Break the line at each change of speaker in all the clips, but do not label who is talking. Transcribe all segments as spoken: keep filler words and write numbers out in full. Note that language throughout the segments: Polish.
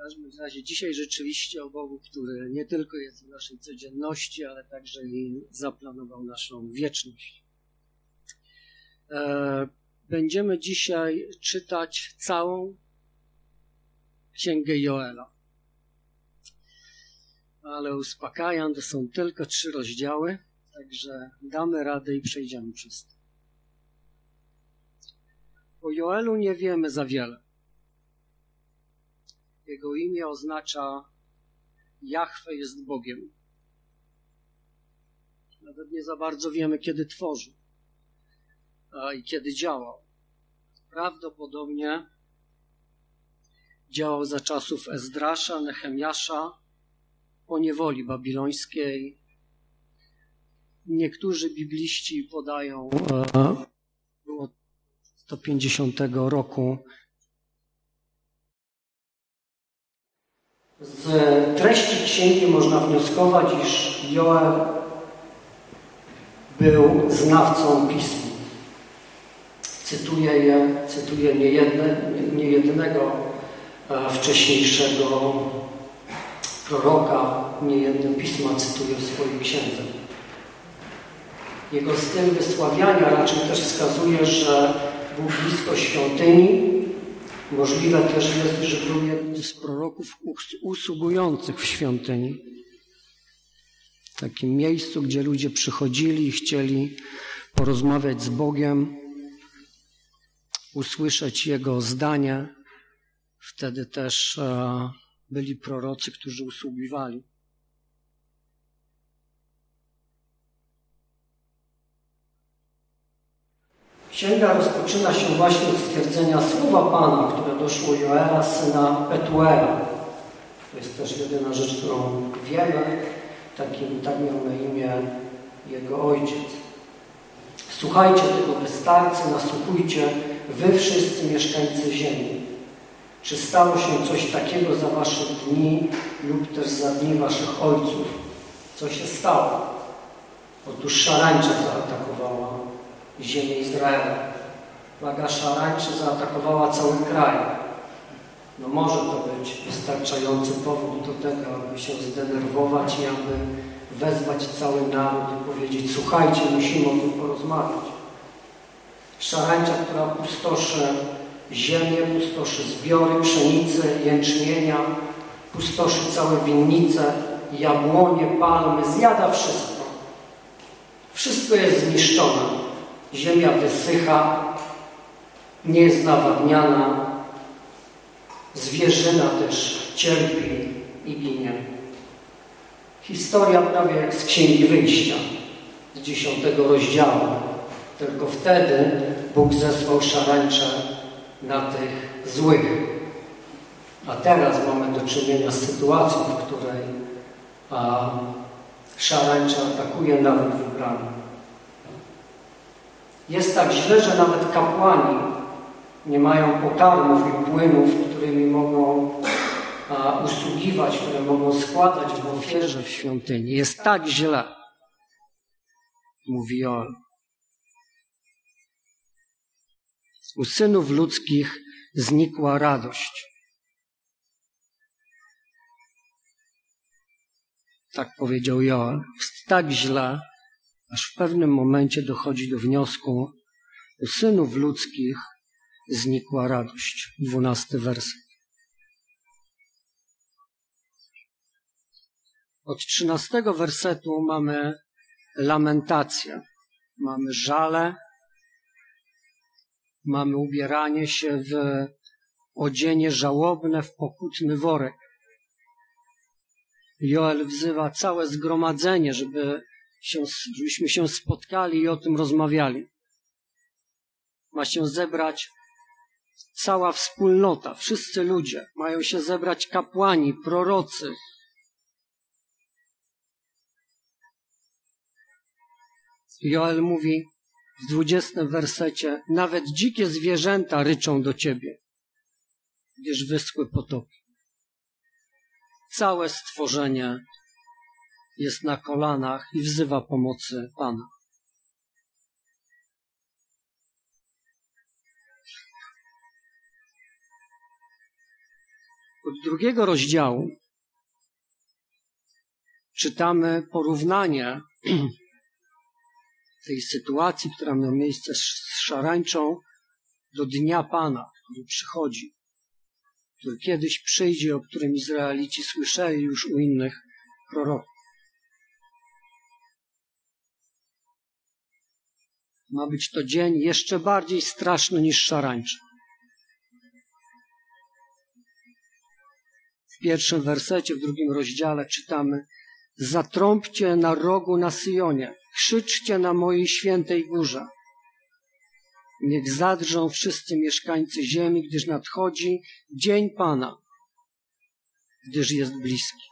każdym razie dzisiaj rzeczywiście o Bogu, który nie tylko jest w naszej codzienności, ale także i zaplanował naszą wieczność. Będziemy dzisiaj czytać całą Księgę Joela. Ale uspokajam, to są tylko trzy rozdziały, także damy radę i przejdziemy przez to. O Joelu nie wiemy za wiele. Jego imię oznacza Jahwe jest Bogiem. Nawet nie za bardzo wiemy, kiedy tworzył a i kiedy działał. Prawdopodobnie działał za czasów Ezdrasza, Nehemiasza, po niewoli babilońskiej. Niektórzy bibliści podają było sto pięćdziesiątego roku. Z treści księgi można wnioskować, iż Joel był znawcą pism. Cytuję je, cytuję niejedne, niejednego wcześniejszego proroka, niejedne pisma cytuje w swojej księdze. Jego styl wysławiania raczej też wskazuje, że był blisko świątyni. Możliwe też jest, że był jednym z proroków usługujących w świątyni. W takim miejscu, gdzie ludzie przychodzili i chcieli porozmawiać z Bogiem, usłyszeć Jego zdanie. Wtedy też e, byli prorocy, którzy usługiwali. Księga rozpoczyna się właśnie od stwierdzenia słowa Pana, które doszło Joela, syna Petuela. To jest też jedyna rzecz, którą wiemy. Takim, tak miał na imię jego ojciec. Słuchajcie tego wystarcy, nasłuchujcie, wy wszyscy mieszkańcy ziemi. Czy stało się coś takiego za waszych dni lub też za dni waszych ojców? Co się stało? Otóż szarańcza zaatakowała ziemię Izraela. Plaga szarańczy zaatakowała cały kraj. No może to być wystarczający powód do tego, aby się zdenerwować i aby wezwać cały naród i powiedzieć: słuchajcie, musimy o tym porozmawiać. Szarańcza, która pustoszy ziemię, pustoszy zbiory pszenicy, jęczmienia, pustoszy całe winnice, jabłonie, palmy, zjada wszystko. Wszystko jest zniszczone. Ziemia wysycha, nie jest nawadniana, zwierzyna też cierpi i ginie. Historia prawie jak z Księgi Wyjścia, z dziesiątego rozdziału. Tylko wtedy Bóg zesłał szarańcze na tych złych. A teraz mamy do czynienia z sytuacją, w której a, szarańcza atakuje naród wybrany. Jest tak źle, że nawet kapłani nie mają pokarmów i płynów, którymi mogą a, usługiwać, które mogą składać w ofierze w świątyni. Jest tak źle, mówi Joel. U synów ludzkich znikła radość. Tak powiedział Joel. Jest tak źle, aż w pewnym momencie dochodzi do wniosku: u synów ludzkich znikła radość. Dwunasty werset. Od trzynastego wersetu mamy lamentację, mamy żale, mamy ubieranie się w odzienie żałobne, w pokutny worek. Joel wzywa całe zgromadzenie, żeby się, żebyśmy się spotkali i o tym rozmawiali. Ma się zebrać cała wspólnota, wszyscy ludzie. Mają się zebrać kapłani, prorocy. Joel mówi w dwudziestym wersecie: nawet dzikie zwierzęta ryczą do Ciebie, gdyż wyschły potoki. Całe stworzenie jest na kolanach i wzywa pomocy Pana. Od drugiego rozdziału czytamy porównanie tej sytuacji, która miała miejsce z szarańczą, do Dnia Pana, który przychodzi, który kiedyś przyjdzie, o którym Izraelici słyszeli już u innych proroków. Ma być to dzień jeszcze bardziej straszny niż szarańcza. W pierwszym wersecie, w drugim rozdziale czytamy: zatrąbcie na rogu na Syjonie, krzyczcie na mojej świętej górze. Niech zadrżą wszyscy mieszkańcy ziemi, gdyż nadchodzi dzień Pana, gdyż jest bliski.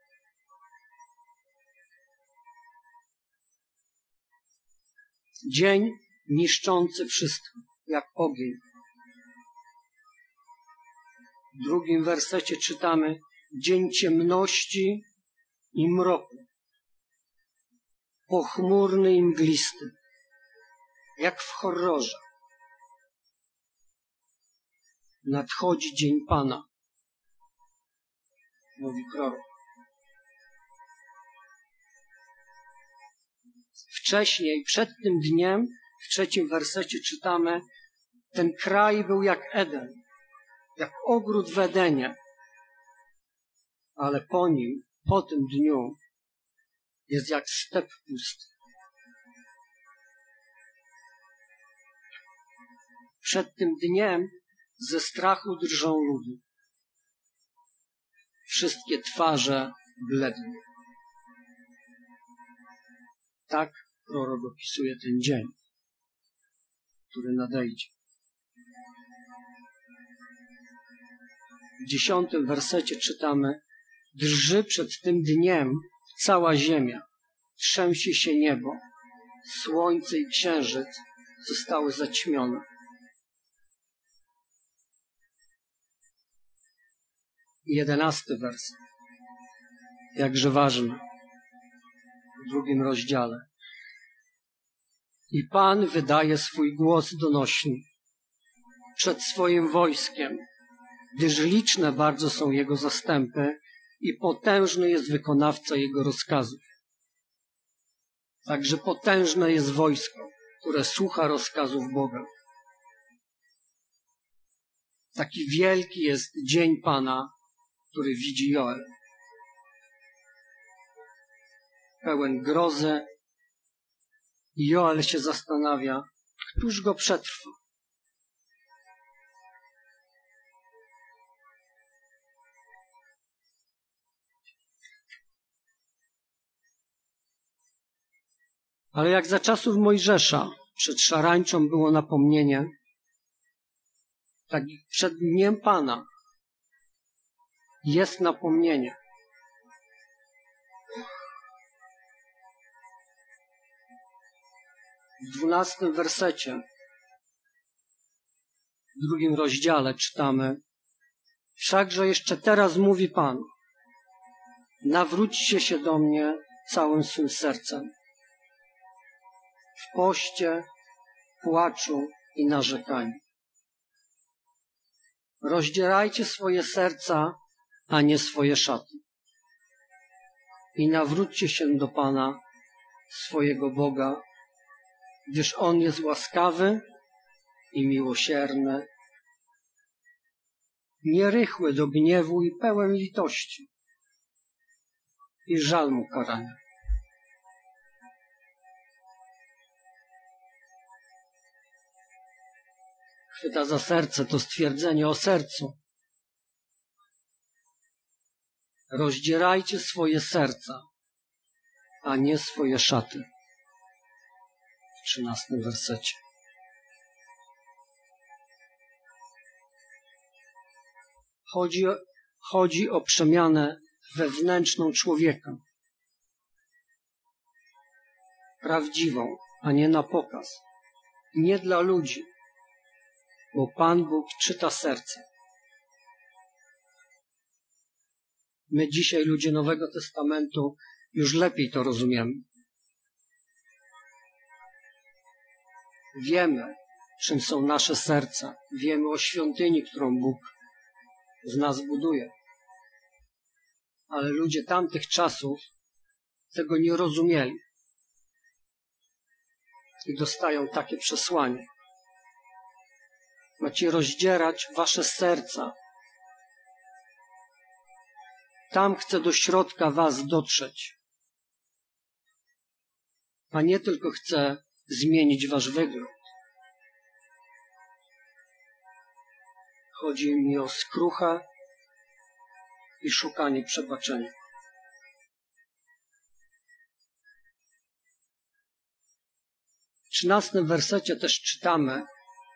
Dzień niszczący wszystko, jak ogień. W drugim wersecie czytamy: dzień ciemności i mroku, pochmurny i mglisty, jak w horrorze. Nadchodzi dzień Pana, mówi prorok. Wcześniej, przed tym dniem, w trzecim wersecie czytamy: ten kraj był jak Eden, jak ogród w Edenie, ale po nim, po tym dniu jest jak step pusty. Przed tym dniem ze strachu drżą ludy. Wszystkie twarze bledną. Tak prorok opisuje ten dzień, który nadejdzie. W dziesiątym wersecie czytamy: drży przed tym dniem cała ziemia, trzęsie się niebo, słońce i księżyc zostały zaćmione. Jedenasty werset, jakże ważny, w drugim rozdziale. I Pan wydaje swój głos donośny przed swoim wojskiem, gdyż liczne bardzo są Jego zastępy i potężny jest wykonawca Jego rozkazów. Także potężne jest wojsko, które słucha rozkazów Boga. Taki wielki jest dzień Pana, który widzi Joel. Pełen grozy. I Joel się zastanawia, któż go przetrwa. Ale jak za czasów Mojżesza przed szarańczą było napomnienie, tak i przed Dniem Pana jest napomnienie. W dwunastym wersecie, w drugim rozdziale czytamy: wszakże jeszcze teraz mówi Pan, nawróćcie się do mnie całym swym sercem, w poście, płaczu i narzekaniu. Rozdzierajcie swoje serca, a nie swoje szaty. I nawróćcie się do Pana, swojego Boga, gdyż On jest łaskawy i miłosierny, nierychły do gniewu i pełen litości i żal mu karania. Chwyta za serce to stwierdzenie o sercu. Rozdzierajcie swoje serca, a nie swoje szaty. W trzynastym wersecie. Chodzi o, chodzi o przemianę wewnętrzną człowieka. Prawdziwą, a nie na pokaz. Nie dla ludzi, bo Pan Bóg czyta serce. My dzisiaj, ludzie Nowego Testamentu, już lepiej to rozumiemy. Wiemy, czym są nasze serca. Wiemy o świątyni, którą Bóg w nas buduje. Ale ludzie tamtych czasów tego nie rozumieli. I dostają takie przesłanie. Macie rozdzierać wasze serca. Tam chce do środka was dotrzeć. A nie tylko chce zmienić wasz wygląd. Chodzi mi o skruchę i szukanie przebaczenia. W trzynastym wersecie też czytamy,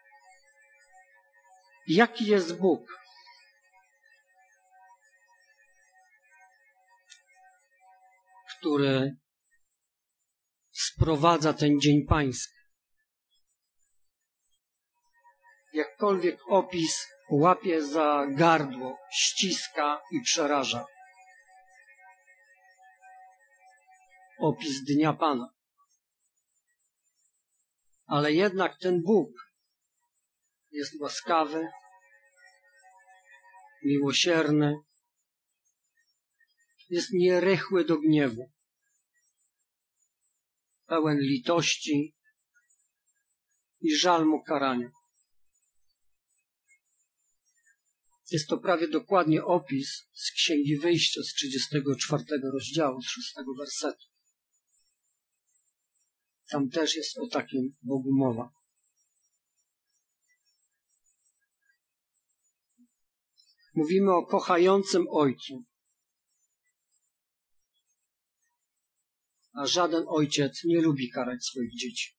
jaki jest Bóg. Który sprowadza ten dzień pański. Jakkolwiek opis łapie za gardło, ściska i przeraża. Opis Dnia Pana. Ale jednak ten Bóg jest łaskawy, miłosierny, jest nierychły do gniewu, pełen litości i żal mu karania. Jest to prawie dokładnie opis z Księgi Wyjścia z trzydziestego czwartego rozdziału, z szóstego wersetu. Tam też jest o takim Bogu mowa. Mówimy o kochającym Ojcu. A żaden ojciec nie lubi karać swoich dzieci.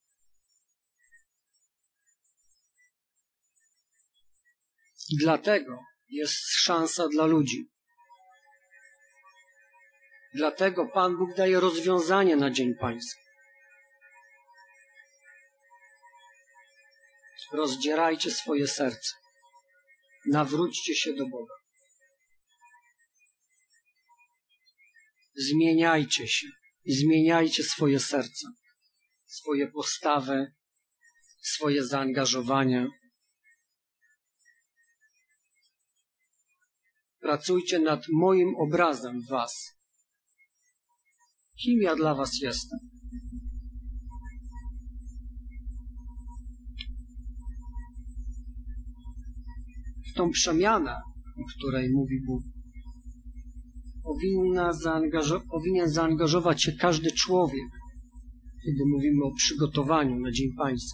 I dlatego jest szansa dla ludzi. Dlatego Pan Bóg daje rozwiązanie na Dzień Pański. Rozdzierajcie swoje serce. Nawróćcie się do Boga. Zmieniajcie się. I zmieniajcie swoje serca, swoje postawy, swoje zaangażowanie. Pracujcie nad moim obrazem w was. Kim ja dla was jestem? W tą przemianę, o której mówi Bóg, Powinna zaangażo- powinien zaangażować się każdy człowiek, kiedy mówimy o przygotowaniu na Dzień Pański.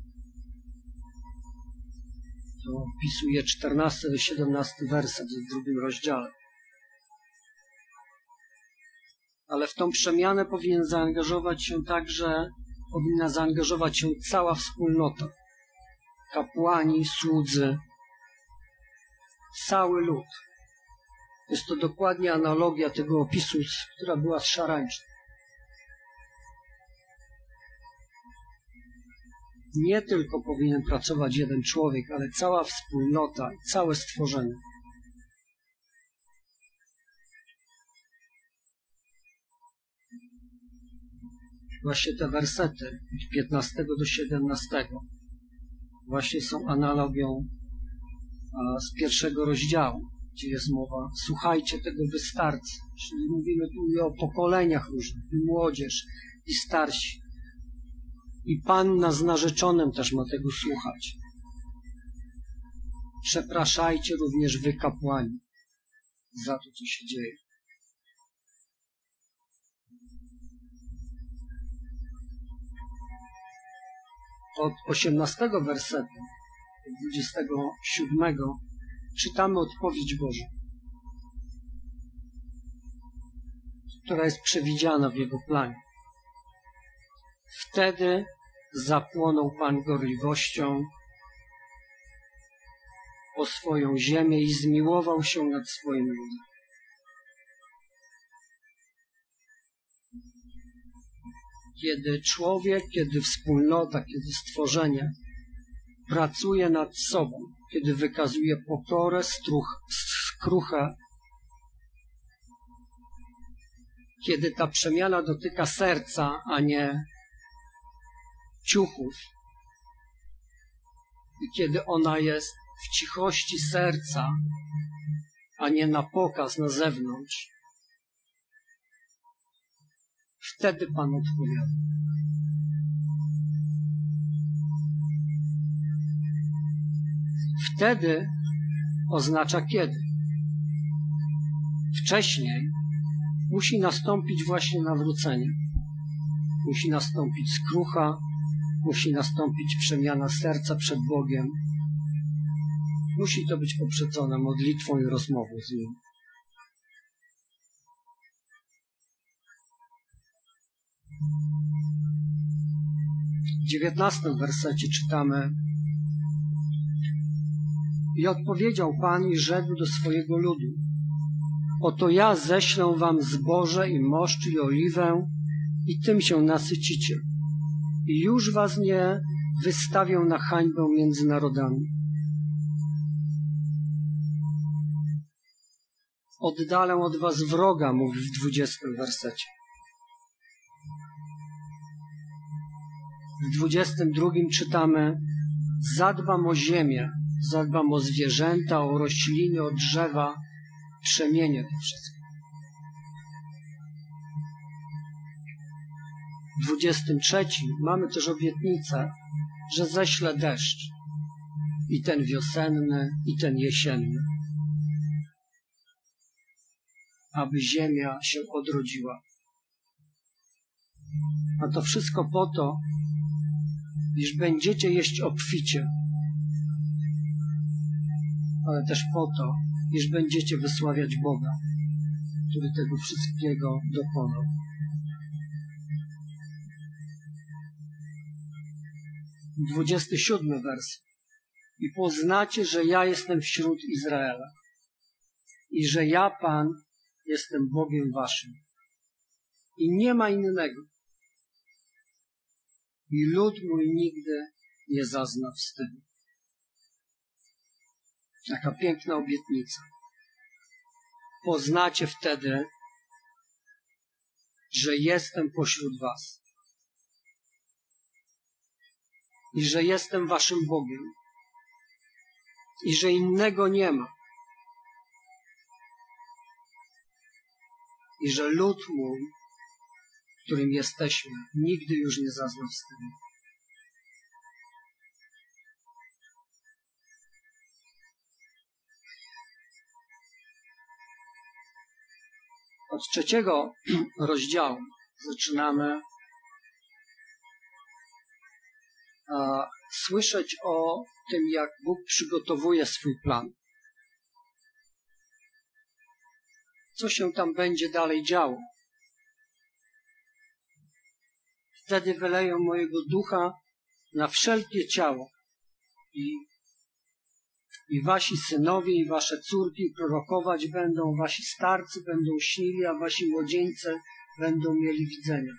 To opisuje czternasty do siedemnastego werset w drugim rozdziale. Ale w tą przemianę powinien zaangażować się także, powinna zaangażować się cała wspólnota. Kapłani, słudzy, cały lud. Jest to dokładnie analogia tego opisu, która była z szarańczą. Nie tylko powinien pracować jeden człowiek, ale cała wspólnota i całe stworzenie. Właśnie te wersety od piętnastego do siedemnastego właśnie są analogią a, z pierwszego rozdziału, gdzie jest mowa, słuchajcie tego wy starcy, czyli mówimy tu o pokoleniach różnych, i młodzież, i starsi. I panna z narzeczonym też ma tego słuchać. Przepraszajcie również wy kapłani za to, co się dzieje. Od osiemnastego wersetu do dwudziestego siódmego czytamy odpowiedź Bożą, która jest przewidziana w Jego planie. Wtedy zapłonął Pan gorliwością o swoją ziemię i zmiłował się nad swoim ludem. Kiedy człowiek, kiedy wspólnota, kiedy stworzenie pracuje nad sobą, kiedy wykazuje pokorę, struch, skruchę, kiedy ta przemiana dotyka serca, a nie ciuchów, i kiedy ona jest w cichości serca, a nie na pokaz na zewnątrz, Wtedy Pan odpowiada. Wtedy oznacza kiedy. Wcześniej musi nastąpić właśnie nawrócenie. Musi nastąpić skrucha, musi nastąpić przemiana serca przed Bogiem. Musi to być poprzedzone modlitwą i rozmową z Nim. W dziewiętnastym wersecie czytamy: I odpowiedział Pan i rzekł do swojego ludu: Oto ja ześlę wam zboże i moszcz i oliwę i tym się nasycicie. I już was nie wystawię na hańbę między narodami. Oddalę od was wroga, mówi w dwudziestym wersecie. W dwudziestym drugim czytamy: Zadbam o ziemię, zadbam o zwierzęta, o rośliny, o drzewa, przemienię to wszystko. W dwudziestym trzecim mamy też obietnicę, że ześlę deszcz. I ten wiosenny, i ten jesienny. Aby ziemia się odrodziła. A to wszystko po to, iż będziecie jeść obficie, ale też po to, iż będziecie wysławiać Boga, który tego wszystkiego dokonał. dwudziesty siódmy wers. I poznacie, że ja jestem wśród Izraela i że ja, Pan, jestem Bogiem waszym. I nie ma innego. I lud mój nigdy nie zazna wstydu. Jaka piękna obietnica. Poznacie wtedy, że jestem pośród was. I że jestem waszym Bogiem. I że innego nie ma. I że lud mój, którym jesteśmy, nigdy już nie zazna wstydu. Od trzeciego rozdziału zaczynamy a, słyszeć o tym, jak Bóg przygotowuje swój plan. Co się tam będzie dalej działo? Wtedy wyleję mojego ducha na wszelkie ciało i, i wasi synowie i wasze córki prorokować będą, wasi starcy będą śnili, a wasi młodzieńcy będą mieli widzenia.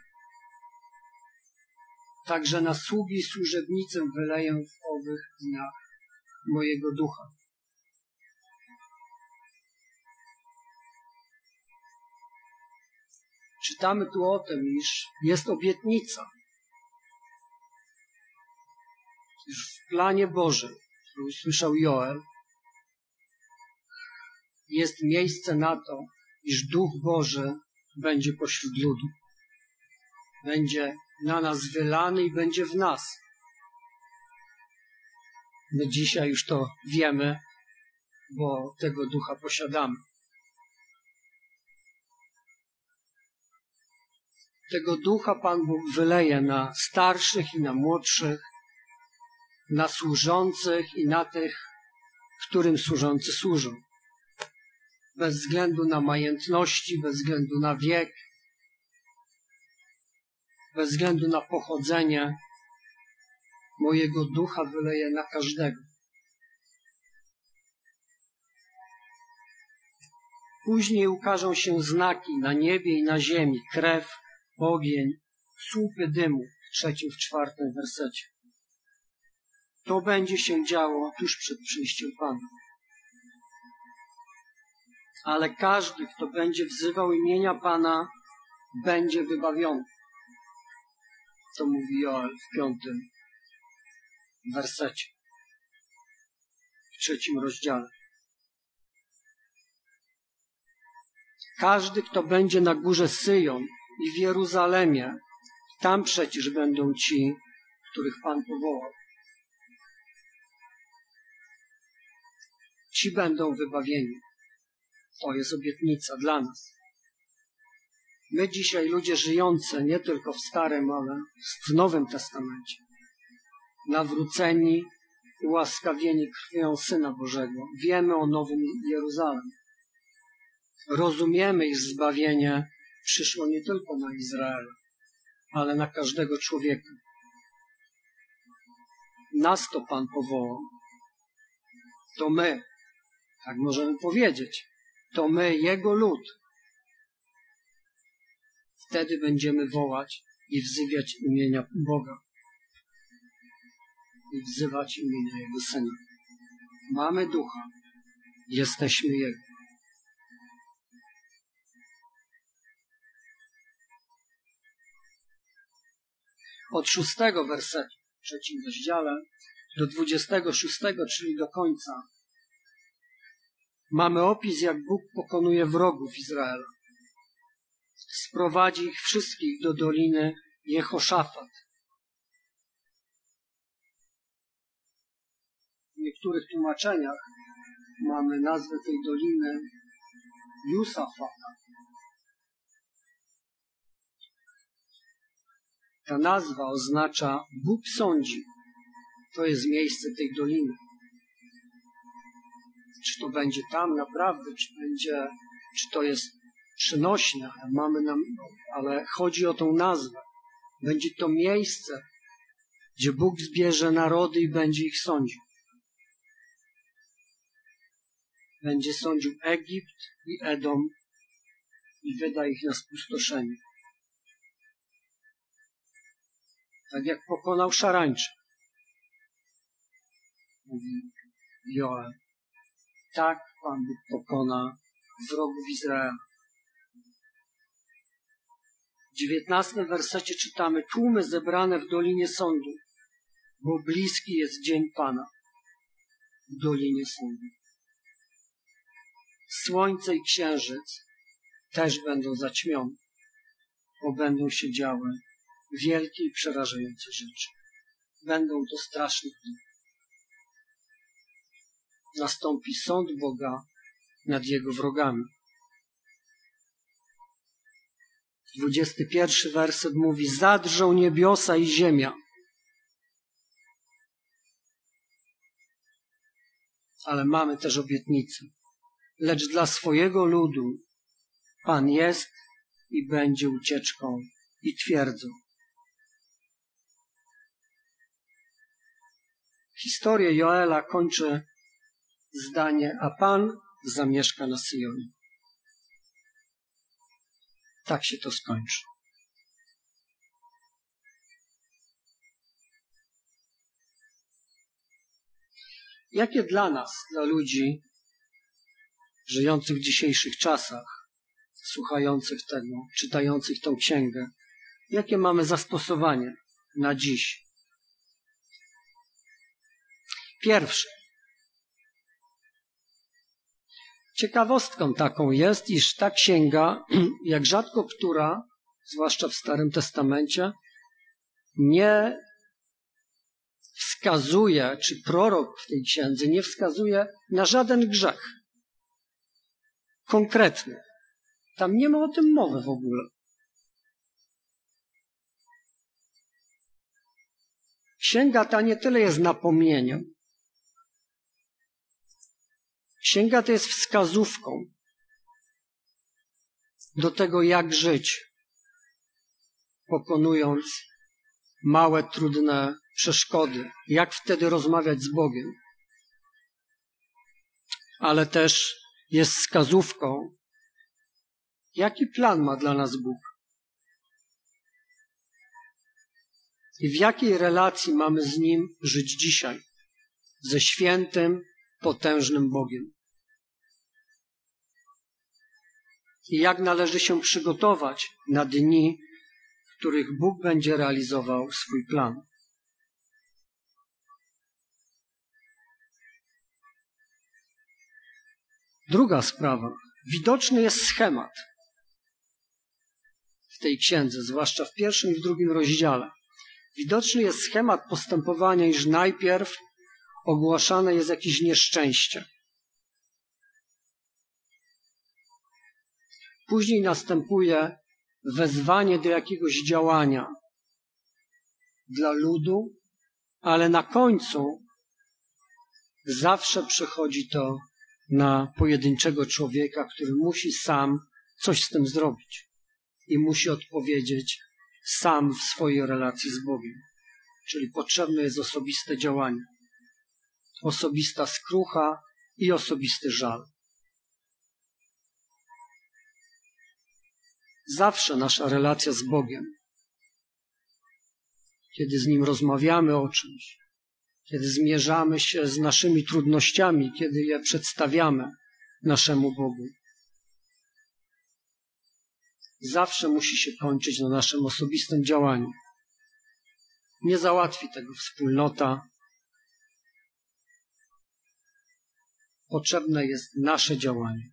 Także na sługi i służebnicę wyleję w owych dniach mojego ducha. Czytamy tu o tym, iż jest obietnica, iż w planie Bożym, który usłyszał Joel, jest miejsce na to, iż Duch Boży będzie pośród ludu. Będzie na nas wylany i będzie w nas. My dzisiaj już to wiemy, bo tego Ducha posiadamy. Tego Ducha Pan Bóg wyleje na starszych i na młodszych, na służących i na tych, którym służący służą. Bez względu na majętności, bez względu na wiek, bez względu na pochodzenie, mojego Ducha wyleje na każdego. Później ukażą się znaki na niebie i na ziemi, krew, ogień, słupy dymu, w trzecim, w czwartym wersecie. To będzie się działo tuż przed przyjściem Pana. Ale każdy, kto będzie wzywał imienia Pana, będzie wybawiony. To mówi Joel w piątym wersecie, w trzecim rozdziale. Każdy, kto będzie na górze Syjon i w Jeruzalemie. Tam przecież będą ci, których Pan powołał. Ci będą wybawieni. To jest obietnica dla nas. My dzisiaj, ludzie żyjący nie tylko w Starym, ale w Nowym Testamencie, nawróceni, ułaskawieni krwią Syna Bożego, wiemy o Nowym Jeruzalem. Rozumiemy, iż zbawienie przyszło nie tylko na Izrael, ale na każdego człowieka. Nas to Pan powołał. To my, tak możemy powiedzieć, to my, Jego lud. Wtedy będziemy wołać i wzywać imienia Boga. I wzywać imienia Jego Syna. Mamy Ducha. Jesteśmy Jego. Od szóstego wersetu w trzecim rozdziale do dwudziestego szóstego, czyli do końca, mamy opis, jak Bóg pokonuje wrogów Izraela. Sprowadzi ich wszystkich do doliny Jehoszafat. W niektórych tłumaczeniach mamy nazwę tej doliny Jusafata. Ta nazwa oznacza Bóg sądzi. To jest miejsce tej doliny. Czy to będzie tam naprawdę, czy będzie, czy to jest przynośne, mamy nam, ale chodzi o tą nazwę. Będzie to miejsce, gdzie Bóg zbierze narody i będzie ich sądził. Będzie sądził Egipt i Edom i wyda ich na spustoszenie. Tak jak pokonał szarańcze. Mówi Joel. Tak Pan Bóg pokona wrogów Izraela. W dziewiętnastym wersecie czytamy: tłumy zebrane w Dolinie Sądu, bo bliski jest dzień Pana w Dolinie Sądu. Słońce i księżyc też będą zaćmione, bo będą się działy wielkie i przerażające rzeczy. Będą to straszne dni. Nastąpi sąd Boga nad Jego wrogami. dwudziesty pierwszy werset mówi: zadrżą niebiosa i ziemia. Ale mamy też obietnicę. Lecz dla swojego ludu Pan jest i będzie ucieczką i twierdzą. Historię Joela kończy zdanie: a Pan zamieszka na Syjonie. Tak się to skończy. Jakie dla nas, dla ludzi żyjących w dzisiejszych czasach, słuchających tego, czytających tą księgę, jakie mamy zastosowanie na dziś? Pierwsze. Ciekawostką taką jest, iż ta księga, jak rzadko która, zwłaszcza w Starym Testamencie, nie wskazuje, czy prorok w tej księdze nie wskazuje na żaden grzech konkretny. Tam nie ma o tym mowy w ogóle. Księga ta nie tyle jest napomnieniem. Księga to jest wskazówką do tego, jak żyć, pokonując małe, trudne przeszkody, jak wtedy rozmawiać z Bogiem. Ale też jest wskazówką, jaki plan ma dla nas Bóg i w jakiej relacji mamy z Nim żyć dzisiaj, ze świętym, potężnym Bogiem. I jak należy się przygotować na dni, w których Bóg będzie realizował swój plan. Druga sprawa. Widoczny jest schemat w tej księdze, zwłaszcza w pierwszym i w drugim rozdziale, widoczny jest schemat postępowania, iż najpierw ogłaszane jest jakieś nieszczęście. Później następuje wezwanie do jakiegoś działania dla ludu, ale na końcu zawsze przychodzi to na pojedynczego człowieka, który musi sam coś z tym zrobić i musi odpowiedzieć sam w swojej relacji z Bogiem. Czyli potrzebne jest osobiste działanie, osobista skrucha i osobisty żal. Zawsze nasza relacja z Bogiem, kiedy z Nim rozmawiamy o czymś, kiedy zmierzamy się z naszymi trudnościami, kiedy je przedstawiamy naszemu Bogu, zawsze musi się kończyć na naszym osobistym działaniu. Nie załatwi tego wspólnota. Potrzebne jest nasze działanie.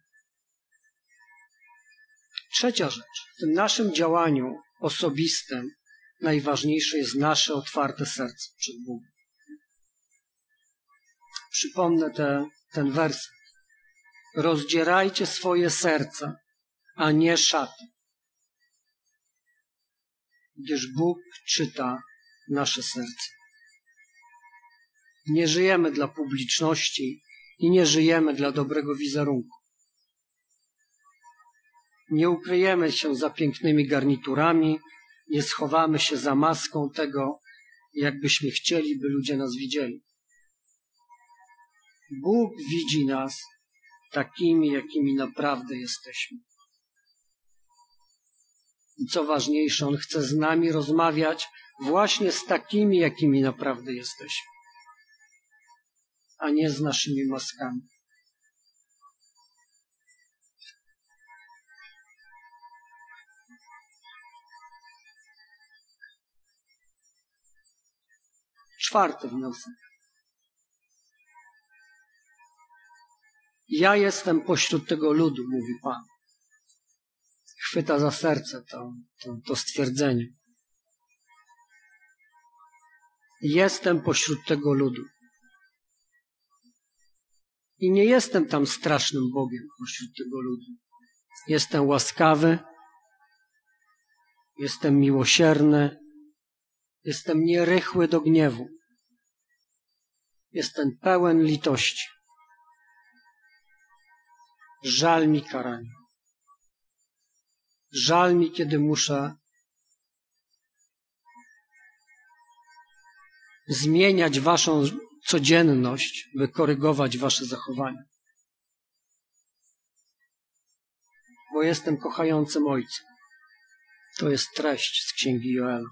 Trzecia rzecz. W tym naszym działaniu osobistym najważniejsze jest nasze otwarte serce przed Bogiem. Przypomnę te, ten werset. Rozdzierajcie swoje serca, a nie szaty, gdyż Bóg czyta nasze serce. Nie żyjemy dla publiczności i nie żyjemy dla dobrego wizerunku. Nie ukryjemy się za pięknymi garniturami, nie schowamy się za maską tego, jakbyśmy chcieli, by ludzie nas widzieli. Bóg widzi nas takimi, jakimi naprawdę jesteśmy. I co ważniejsze, On chce z nami rozmawiać właśnie z takimi, jakimi naprawdę jesteśmy, a nie z naszymi maskami. Czwarty wniosek. Ja jestem pośród tego ludu, mówi Pan. Chwyta za serce to, to, to stwierdzenie. Jestem pośród tego ludu. I nie jestem tam strasznym Bogiem pośród tego ludu. Jestem łaskawy, jestem miłosierny, jestem nierychły do gniewu. Jestem pełen litości. Żal mi karania. Żal mi, kiedy muszę zmieniać waszą codzienność, by korygować wasze zachowania. Bo jestem kochającym Ojcem. To jest treść z Księgi Joela.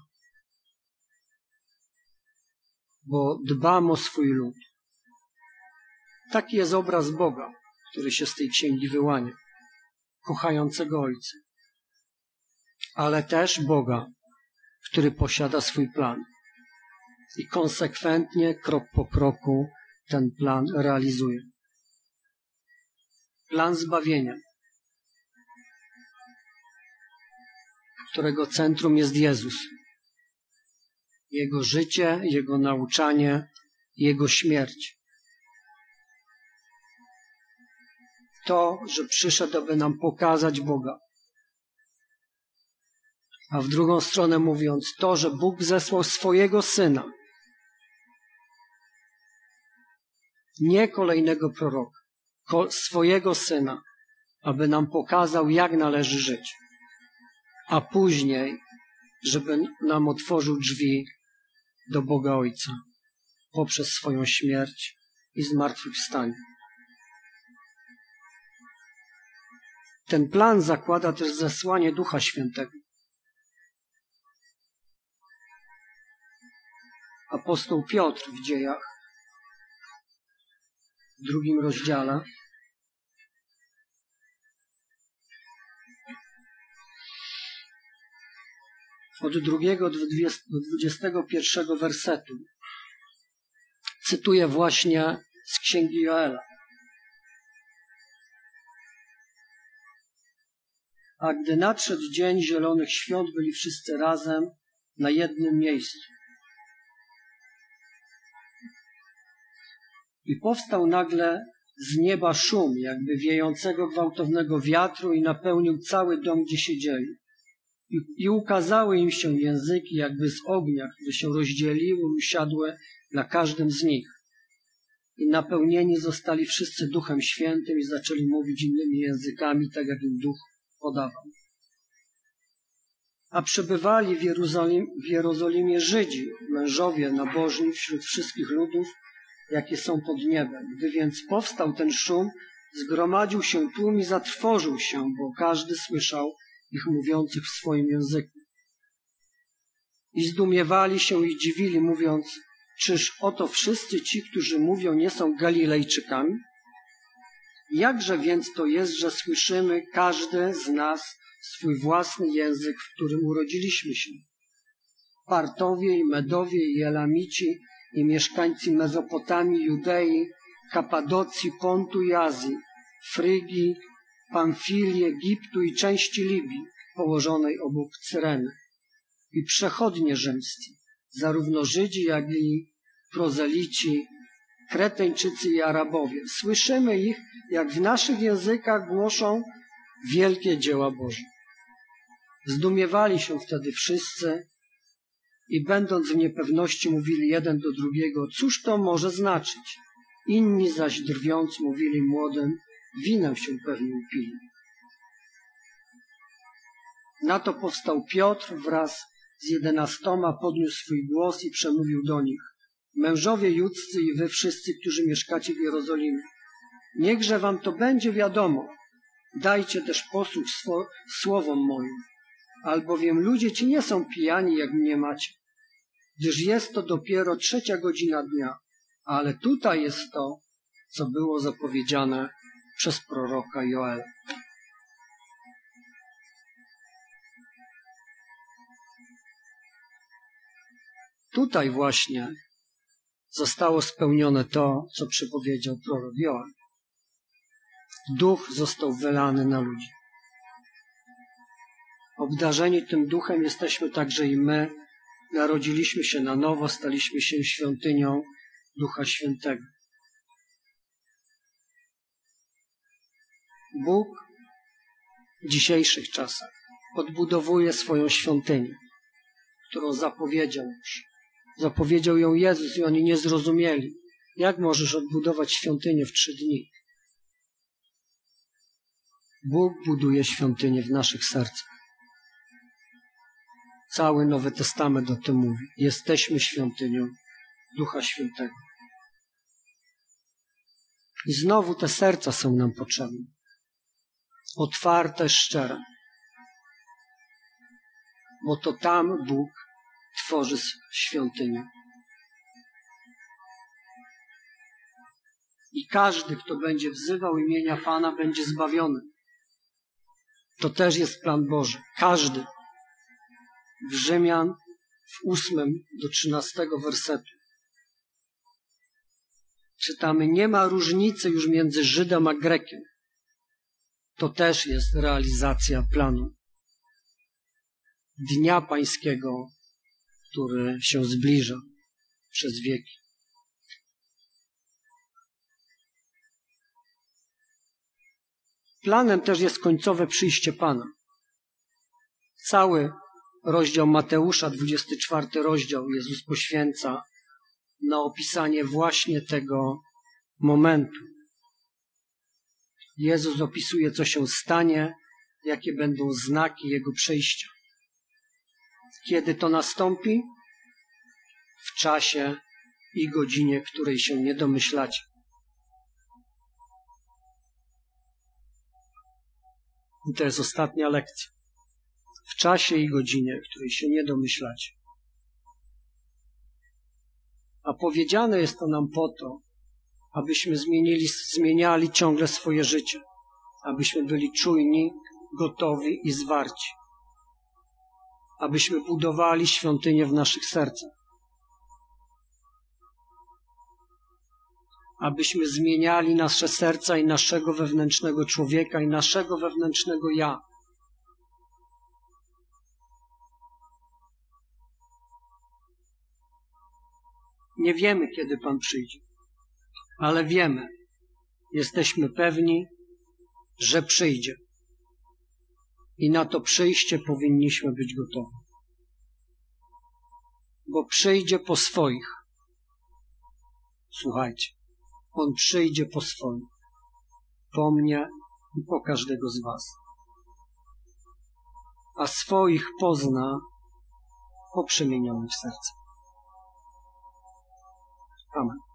Bo dbam o swój lud. Taki jest obraz Boga, który się z tej księgi wyłania. Kochającego Ojca. Ale też Boga, który posiada swój plan. I konsekwentnie, krok po kroku ten plan realizuje. Plan zbawienia, którego centrum jest Jezus. Jego życie, Jego nauczanie, Jego śmierć. To, że przyszedł, aby nam pokazać Boga. A w drugą stronę mówiąc, to, że Bóg zesłał swojego Syna. Nie kolejnego proroka, swojego Syna, aby nam pokazał, jak należy żyć. A później, żeby nam otworzył drzwi do Boga Ojca poprzez swoją śmierć i zmartwychwstanie. Ten plan zakłada też zesłanie Ducha Świętego. Apostoł Piotr w Dziejach, w drugim rozdziale, od drugiego do dwudziestego pierwszego wersetu cytuję właśnie z Księgi Joela. A gdy nadszedł dzień Zielonych Świąt, byli wszyscy razem na jednym miejscu. I powstał nagle z nieba szum, jakby wiejącego gwałtownego wiatru i napełnił cały dom, gdzie siedzieli. I, I ukazały im się języki jakby z ognia, które się rozdzieliły i usiadły na każdym z nich. I napełnieni zostali wszyscy Duchem Świętym i zaczęli mówić innymi językami, tak jak im Duch podawał. A przebywali w, Jerozolim, w Jerozolimie Żydzi, mężowie nabożni wśród wszystkich ludów, jakie są pod niebem. Gdy więc powstał ten szum, zgromadził się tłum i zatrwożył się, bo każdy słyszał ich mówiących w swoim języku. I zdumiewali się i dziwili, mówiąc, czyż oto wszyscy ci, którzy mówią, nie są Galilejczykami? Jakże więc to jest, że słyszymy każdy z nas swój własny język, w którym urodziliśmy się? Partowie i Medowie i Elamici i mieszkańcy Mezopotamii, Judei, Kapadocji, Pontu i Azji, Frygii, Pamfilii, Egiptu i części Libii, położonej obok Cyreny, i przechodnie rzymscy, zarówno Żydzi, jak i prozelici, Kreteńczycy i Arabowie. Słyszymy ich, jak w naszych językach głoszą wielkie dzieła Boże. Zdumiewali się wtedy wszyscy i będąc w niepewności mówili jeden do drugiego, cóż to może znaczyć? Inni zaś drwiąc mówili młodym, winem się pewnie upili. Na to powstał Piotr wraz z jedenastoma, podniósł swój głos i przemówił do nich. Mężowie judzcy i wy wszyscy, którzy mieszkacie w Jerozolimie, niechże wam to będzie wiadomo. Dajcie też posłuch swo- słowom moim, albowiem ludzie ci nie są pijani, jak mnie macie, gdyż jest to dopiero trzecia godzina dnia, ale tutaj jest to, co było zapowiedziane przez proroka Joela. Tutaj właśnie zostało spełnione to, co przepowiedział prorok Joel. Duch został wylany na ludzi. Obdarzeni tym duchem jesteśmy także i my. Narodziliśmy się na nowo, staliśmy się świątynią Ducha Świętego. Bóg w dzisiejszych czasach odbudowuje swoją świątynię, którą zapowiedział już. Zapowiedział ją Jezus i oni nie zrozumieli. Jak możesz odbudować świątynię w trzy dni? Bóg buduje świątynię w naszych sercach. Cały Nowy Testament o tym mówi. Jesteśmy świątynią Ducha Świętego. I znowu te serca są nam potrzebne. Otwarte, szczere. Bo to tam Bóg tworzy świątynię. I każdy, kto będzie wzywał imienia Pana, będzie zbawiony. To też jest plan Boży. Każdy. W Rzymian w ósmym do trzynastego wersetu czytamy, nie ma różnicy już między Żydem a Grekiem. To też jest realizacja planu Dnia Pańskiego, który się zbliża przez wieki. Planem też jest końcowe przyjście Pana. Cały rozdział Mateusza, dwudziesty czwarty rozdział, Jezus poświęca na opisanie właśnie tego momentu. Jezus opisuje, co się stanie, jakie będą znaki Jego przyjścia. Kiedy to nastąpi? W czasie i godzinie, której się nie domyślacie. I to jest ostatnia lekcja. W czasie i godzinie, której się nie domyślacie. A powiedziane jest to nam po to, abyśmy zmienili, zmieniali ciągle swoje życie. Abyśmy byli czujni, gotowi i zwarci. Abyśmy budowali świątynię w naszych sercach. Abyśmy zmieniali nasze serca i naszego wewnętrznego człowieka i naszego wewnętrznego ja. Nie wiemy, kiedy Pan przyjdzie, ale wiemy, jesteśmy pewni, że przyjdzie. I na to przyjście powinniśmy być gotowi. Bo przyjdzie po swoich. Słuchajcie, On przyjdzie po swoich. Po mnie i po każdego z was. A swoich pozna po przemienionych sercach. Amen.